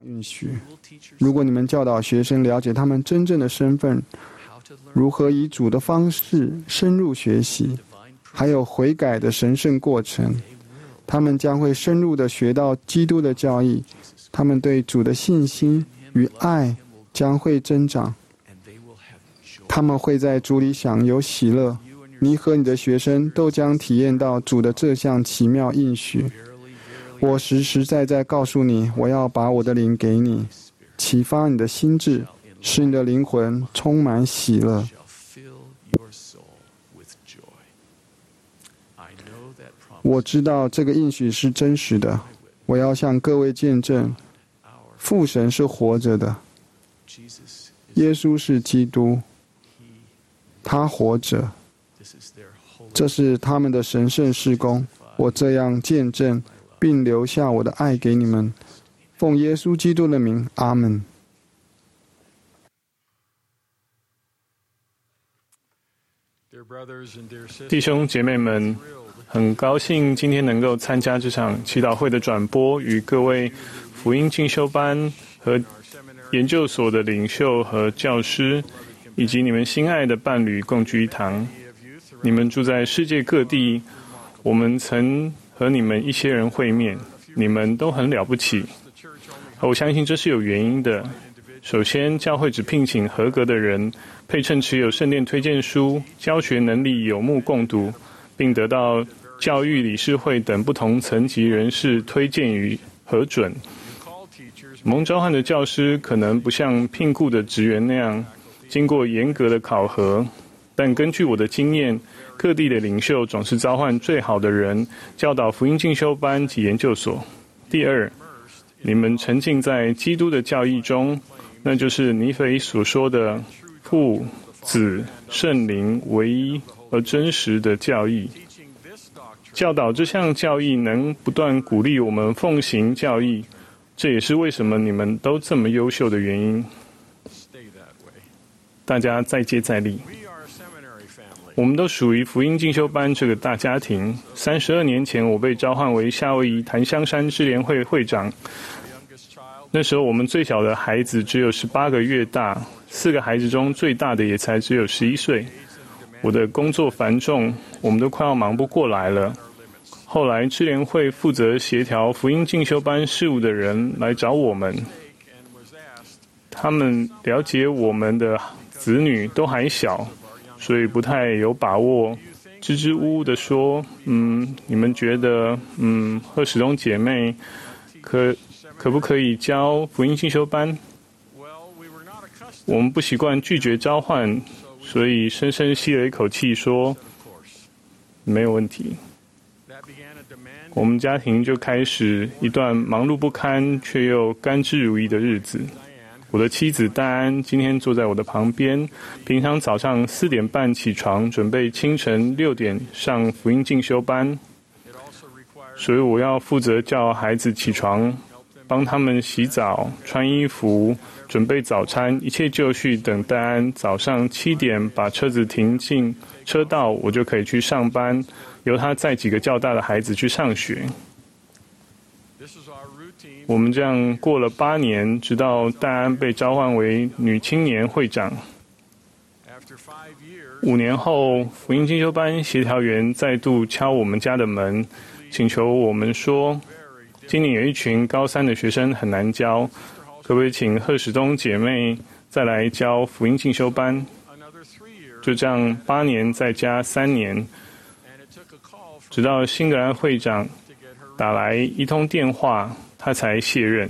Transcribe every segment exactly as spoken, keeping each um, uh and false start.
允许。如果你们教导学生了解他们真正的身份，如何以主的方式深入学习，还有悔改的神圣过程，他们将会深入地学到基督的教义，他们对主的信心与爱将会增长，他们会在主里享有喜乐。你和你的学生都将体验到主的这项奇妙应许。我实实在在告诉你，我要把我的灵给你，启发你的心智，使你的灵魂充满喜乐。我知道这个应许是真实的，我要向各位见证，父神是活着的，耶稣是基督，他活着，这是他们的神圣事工。我这样见证，并留下我的爱给你们，奉耶稣基督的名，阿们。 弟兄姐妹们，很高兴今天能够参加这场祈祷会的转播，与各位福音进修班和研究所的领袖和教师，以及你们心爱的伴侣共聚一堂。你们住在世界各地，我们曾和你们一些人会面，你们都很了不起。我相信这是有原因的。首先，教会只聘请合格的人，配称持有圣殿推荐书，教学能力有目共睹，并得到教育理事会等不同层级人士推荐与核准。蒙召唤的教师可能不像聘雇的职员那样经过严格的考核，但根据我的经验，各地的领袖总是召唤最好的人，教导福音进修班及研究所。第二，你们沉浸在基督的教义中，那就是尼腓所说的父、子、圣灵唯一而真实的教义。教导这项教义能不断鼓励我们奉行教义，这也是为什么你们都这么优秀的原因。大家再接再厉。我们都属于福音进修班这个大家庭。三十二年前，我被召唤为夏威夷檀香山支联会会长。那时候，我们最小的孩子只有十八个月大，四个孩子中最大的也才只有十一岁。我的工作繁重，我们都快要忙不过来了。后来，支联会负责协调福音进修班事务的人来找我们，他们了解我们的子女都还小，所以不太有把握，支支吾吾地说：“嗯，你们觉得，嗯，贺史东姐妹可可不可以教福音进修班？”我们不习惯拒绝召唤，所以深深吸了一口气说：“没有问题。”我们家庭就开始一段忙碌不堪却又甘之如饴的日子。我的妻子戴安今天坐在我的旁边，平常早上四点半起床，准备清晨六点上福音进修班，所以我要负责叫孩子起床，帮他们洗澡、穿衣服、准备早餐，一切就绪，等戴安早上七点把车子停进车道，我就可以去上班，由他载几个较大的孩子去上学。我们这样过了八年，直到戴安被召唤为女青年会长。五年后，福音进修班协调员再度敲我们家的门，请求我们说，今年有一群高三的学生很难教，可不可以请贺史东姐妹再来教福音进修班？就这样八年再加三年，直到辛格兰会长打来一通电话，他才卸任。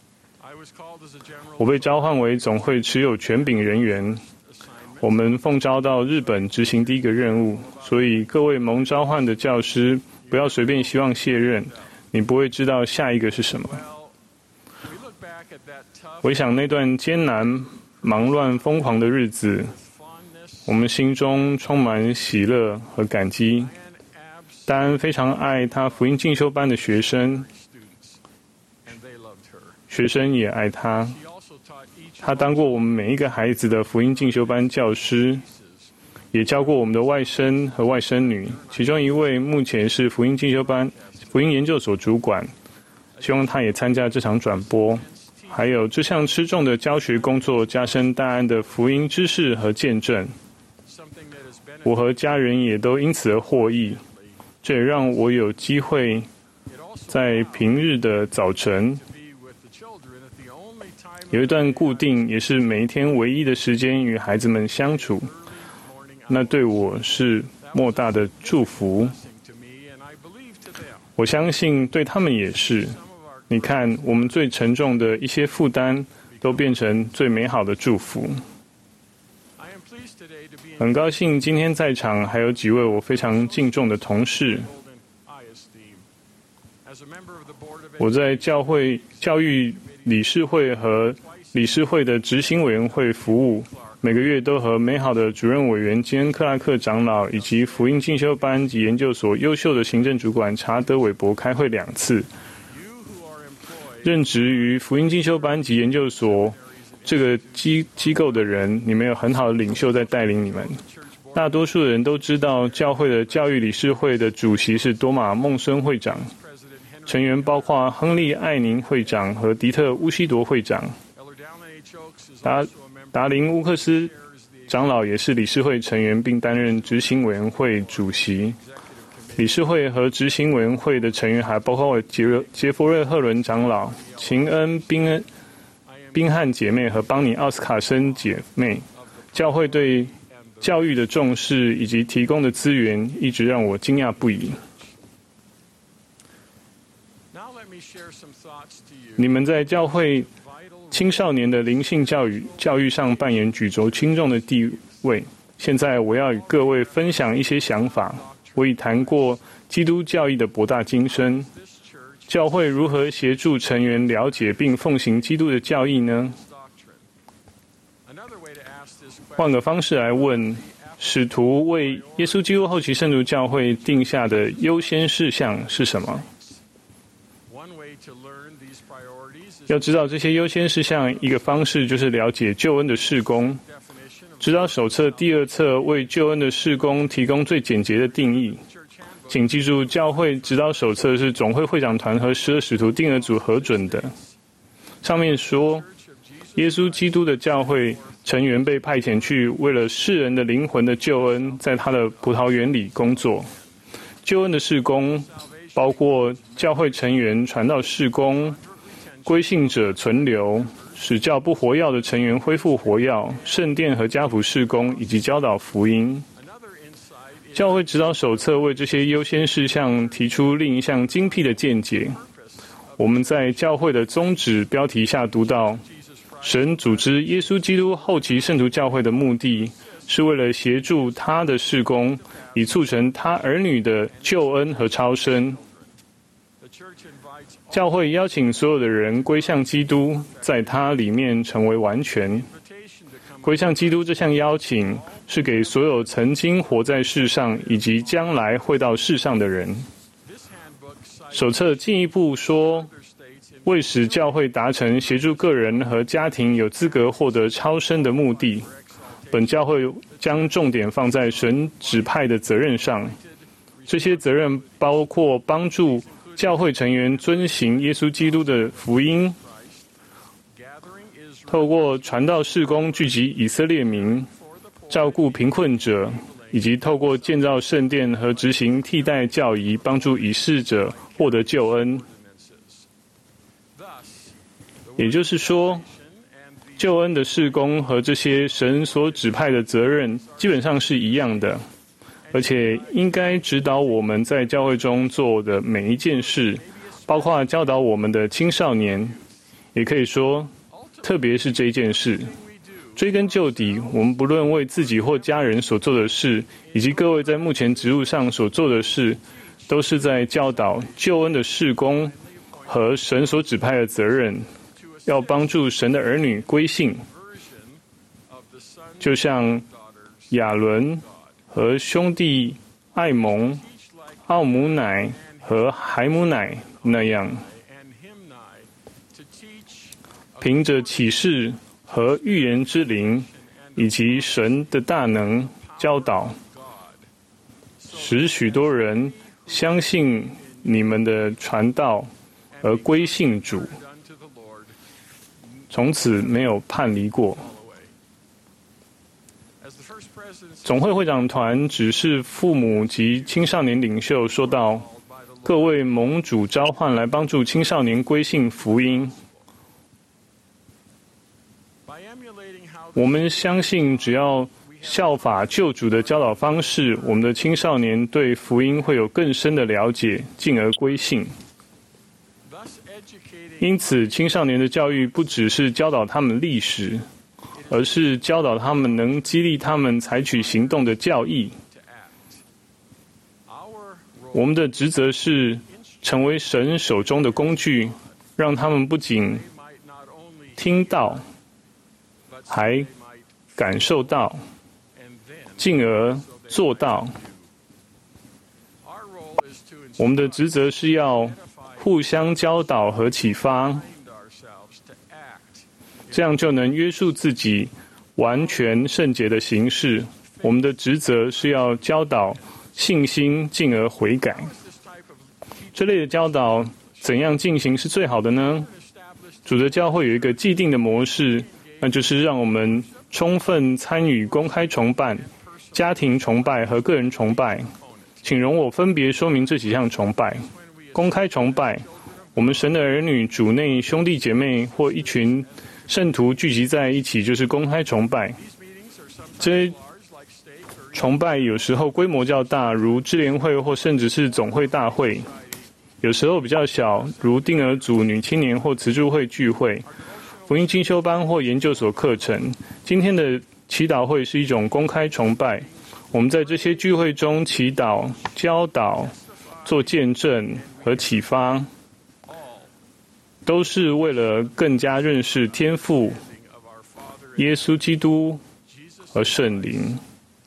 我被召唤为总会持有权柄人员，我们奉召到日本执行第一个任务，所以各位蒙召唤的教师不要随便希望卸任，你不会知道下一个是什么。回想那段艰难、忙乱、疯狂的日子，我们心中充满喜乐和感激。戴安非常爱他福音进修班的学生，学生也爱他。他当过我们每一个孩子的福音进修班教师，也教过我们的外甥和外甥女，其中一位目前是福音进修班、福音研究所主管。希望他也参加这场转播。 还有这项吃重的教学工作加深大安的福音知识和见证。我和家人也都因此而获益，这也让我有机会在平日的早晨有一段固定也是每一天唯一的时间与孩子们相处，那对我是莫大的祝福。我相信对他们也是。你看，我们最沉重的一些负担都变成最美好的祝福。很高兴今天在场还有几位我非常敬重的同事。我在教会教育理事会和理事会的执行委员会服务，每个月都和美好的主任委员金恩克拉克长老以及福音进修班及研究所优秀的行政主管查德韦伯开会两次。任职于福音进修班及研究所这个机机构的人，你们有很好的领袖在带领你们。大多数人都知道教会的教育理事会的主席是多马孟孙会长，成员包括亨利艾宁会长和迪特乌西铎会长。达达林乌克斯长老也是理事会成员，并担任执行委员会主席。理事会和执行委员会的成员还包括杰杰弗瑞赫伦长老、秦恩宾恩宾汉姐妹和邦尼奥斯卡森姐妹。教会对教育的重视以及提供的资源，一直让我惊讶不已。你们在教会青少年的灵性教育教育上扮演举足轻重的地位。现在我要与各位分享一些想法。我已谈过基督教义的博大精深，教会如何协助成员了解并奉行基督的教义呢？换个方式来问，使徒为耶稣基督后期圣徒教会定下的优先事项是什么？要知道这些优先事项，一个方式就是了解救恩的事工。指导手册第二册为救恩的事工提供最简洁的定义。请记住，教会指导手册是总会会长团和十二使徒定额组核准的。上面说，耶稣基督的教会成员被派遣去为了世人的灵魂的救恩，在他的葡萄园里工作。救恩的事工包括教会成员传道事工、归信者存留、使教不活跃的成员恢复活跃、圣殿和家谱事工以及教导福音。教会指导手册为这些优先事项提出另一项精辟的见解。我们在教会的宗旨标题下读到，神组织耶稣基督后期圣徒教会的目的是为了协助他的事工，以促成他儿女的救恩和超生。教会邀请所有的人归向基督，在他里面成为完全。归向基督这项邀请是给所有曾经活在世上以及将来会到世上的人。手册进一步说，为使教会达成协助个人和家庭有资格获得超生的目的，本教会将重点放在神指派的责任上。这些责任包括帮助教会成员遵行耶稣基督的福音，透过传道事工聚集以色列民，照顾贫困者，以及透过建造圣殿和执行替代教仪，帮助已逝者获得救恩。也就是说，救恩的事工和这些神所指派的责任基本上是一样的，而且应该指导我们在教会中做的每一件事，包括教导我们的青少年。也可以说，特别是这一件事，追根究底，我们不论为自己或家人所做的事，以及各位在目前职务上所做的事，都是在教导救恩的事工和神所指派的责任，要帮助神的儿女归信。就像亚伦和兄弟艾蒙、奥姆乃和海姆乃那样，凭着启示和预言之灵，以及神的大能教导，使许多人相信你们的传道而归信主。 从此没有叛离过。总会会长团指示父母及青少年领袖说道：各位蒙主召唤来帮助青少年归信福音。我们相信，只要效法救主的教导方式，我们的青少年对福音会有更深的了解，进而归信。因此，青少年的教育不只是教导他们历史，而是教导他们能激励他们采取行动的教义。我们的职责是成为神手中的工具，让他们不仅听到，还感受到，进而做到。我们的职责是要互相教导和启发，这样就能约束自己完全圣洁的行事。我们的职责是要教导信心，进而悔改。这类的教导怎样进行是最好的呢？主的教会有一个既定的模式，那就是让我们充分参与公开崇拜、家庭崇拜和个人崇拜。请容我分别说明这几项崇拜。公开崇拜，我们神的儿女、主内兄弟姐妹或一群圣徒聚集在一起，就是公开崇拜。这崇拜有时候规模较大，如支联会或甚至是总会大会；有时候比较小，如定儿组、女青年或慈助会聚会、福音进修班或研究所课程。今天的祈祷会是一种公开崇拜，我们在这些聚会中祈祷、教导、做见证和启发，都是为了更加认识天父、耶稣基督和圣灵。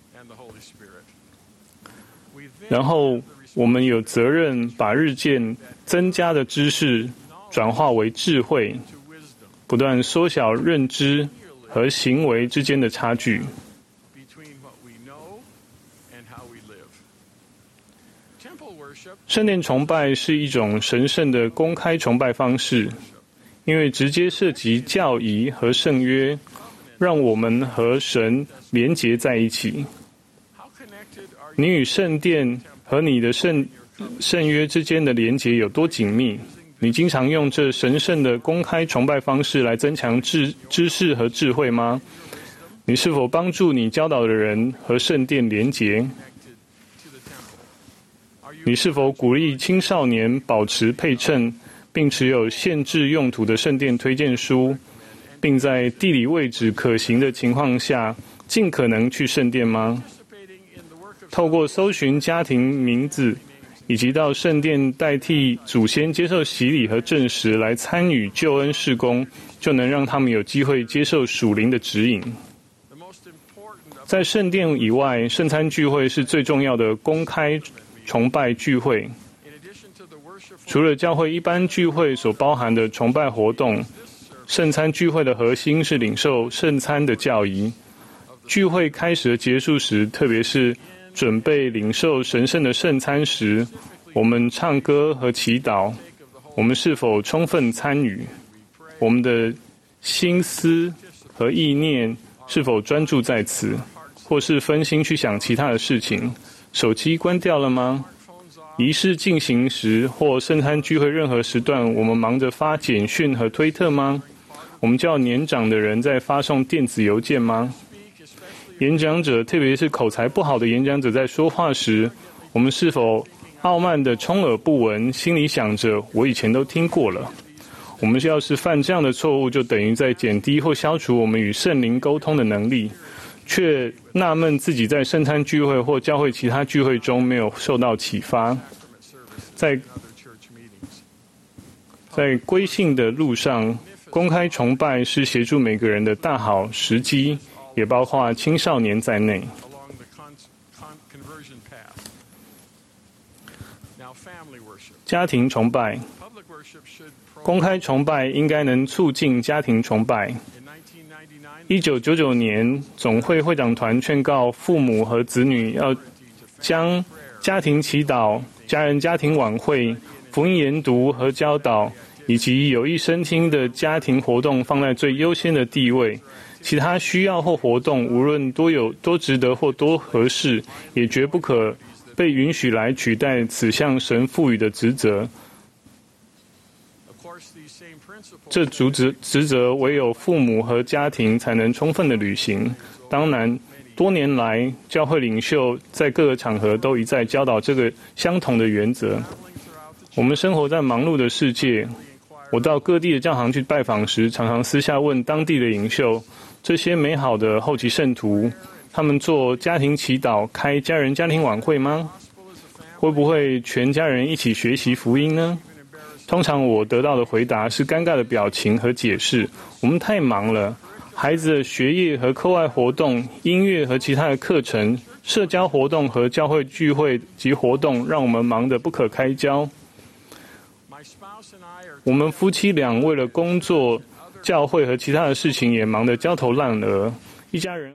然后我们有责任把日渐增加的知识转化为智慧，不断缩小认知和行为之间的差距。圣殿崇拜是一种神圣的公开崇拜方式，因为直接涉及教义和圣约，让我们和神连结在一起。你与圣殿和你的圣圣约之间的连结有多紧密？你经常用这神圣的公开崇拜方式来增强知知识和智慧吗？你是否帮助你教导的人和圣殿连结？你是否鼓励青少年保持配称，并持有限制用途的圣殿推荐书，并在地理位置可行的情况下，尽可能去圣殿吗？透过搜寻家庭名字，以及到圣殿代替祖先接受洗礼和证实来参与救恩事工，就能让他们有机会接受属灵的指引。在圣殿以外，圣餐聚会是最重要的公开崇拜聚会。除了教会一般聚会所包含的崇拜活动，圣餐聚会的核心是领受圣餐的教义。聚会开始和结束时，特别是准备领受神圣的圣餐时，我们唱歌和祈祷。我们是否充分参与？我们的心思和意念是否专注在此，或是分心去想其他的事情？手机关掉了吗？仪式进行时或圣餐聚会任何时段，我们忙着发简讯和推特吗？我们较年长的人在发送电子邮件吗？演讲者，特别是口才不好的演讲者，在说话时，我们是否傲慢的充耳不闻，心里想着我以前都听过了？我们要是犯这样的错误，就等于在减低或消除我们与圣灵沟通的能力，却纳闷自己在圣餐聚会或教会其他聚会中没有受到启发。在在归信的路上，公开崇拜是协助每个人的大好时机，也包括青少年在内。家庭崇拜，公开崇拜应该能促进家庭崇拜。一九九九年，总会会长团劝告父母和子女要将家庭祈祷、家人家庭晚会、福音研读和教导， 以及有益身心的家庭活动放在最优先的地位，其他需要或活动，无论多有多值得或多合适，也绝不可被允许来取代此项神赋予的职责。这职责职责唯有父母和家庭才能充分的履行。当然，多年来教会领袖在各个场合都一再教导这个相同的原则。我们生活在忙碌的世界，我到各地的教堂去拜访时，常常私下问当地的领袖，这些美好的后期圣徒，他们做家庭祈祷、开家人家庭晚会吗？会不会全家人一起学习福音呢？通常我得到的回答是尴尬的表情和解释。我们太忙了，孩子的学业和课外活动、音乐和其他的课程、社交活动和教会聚会及活动，让我们忙得不可开交。我们夫妻俩为了工作、教会和其他的事情，也忙得焦头烂额。一家人